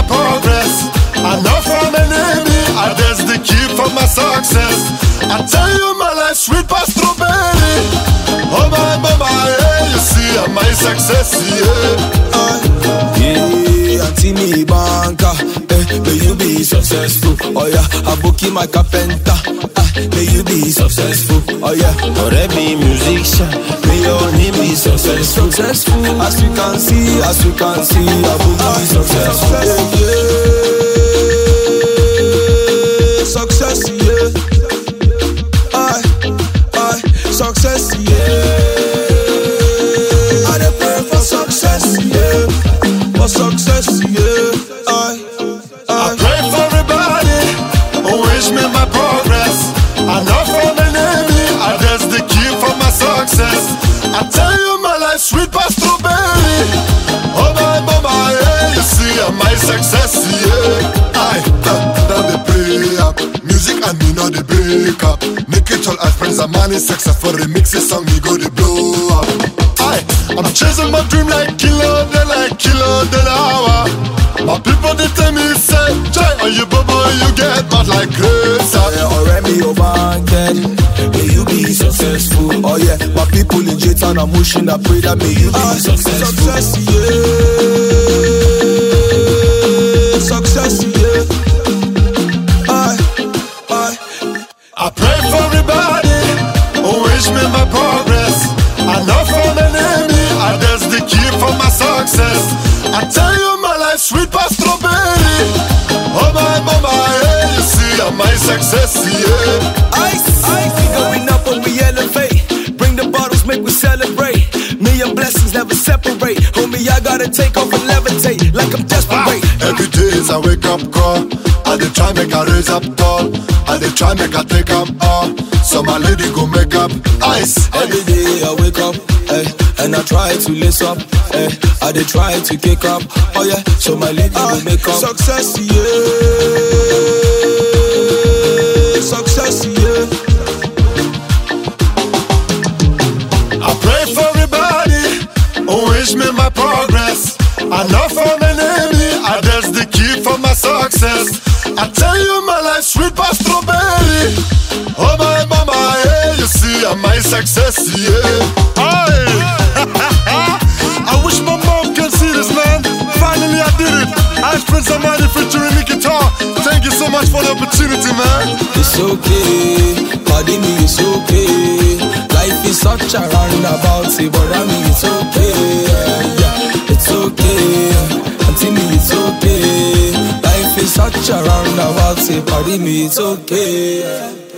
progress. I know from an enemy, that's the key for my success. I tell you my life sweet past strawberry. Oh my mama, yeah, you see I'm my success, yeah. Yeah, Auntie me banker, may you be successful. Oh yeah, Aboki my carpenter, may you be successful. Oh yeah, Orebi musician, may your name be successful. As you can see, Aboki successful. Yeah, success, yeah. Success, yeah. I dey pray for success, yeah. For success, yeah. I pray for everybody who wish me my progress. I know from an enemy, that's the key for my success. I tell you my life sweet past strawberry. Oh my mama, yeah, you see I'm my success, yeah. Now they pray up, music and me now they break up. Make it all as friends and money, success for remix a song, me go they blow up. I'm chasing my dream like kilo, they like kilo, the hour. My people they tell me say, Jay, are you bubble, you get bad like grace. Already overhanded, may you be successful. Oh yeah, my people in J-Town are motion, I pray that may you be successful. Success, yeah. Success, yeah. I pray for everybody who wish me my progress. I know from an enemy, that's the key for my success. I tell you my life sweet past strawberry. Oh my mama, yeah, you see I'm my success, yeah. We going up and we elevate. Bring the bottles, make we celebrate. Million blessings never separate. Homie, I gotta take off and levitate like I'm desperate. Every day is a wake up call. I dey try make I raise up tall. I dey try make I take up all. So my lady go make up ice. Every day I wake up, and I try to lace up, I dey try to kick up. Oh yeah, so my lady go make up. Success, yeah. Success, yeah. I pray for everybody who wish me my progress. I know from an enemy, that's the key for my success. I tell you my life sweet past strawberry. Oh my mama, yeah, you see I'm my success, yeah. I wish my mom can see this, man. Finally I did it. I spent some money featuring Nicky Guitar. Thank you so much for the opportunity, man. It's okay, pardon me, it's okay. Life is such a roundabout, but I mean it's okay, yeah, it's okay. Auntie me, it's okay. Life is such a roundabout, pardon me, it's okay.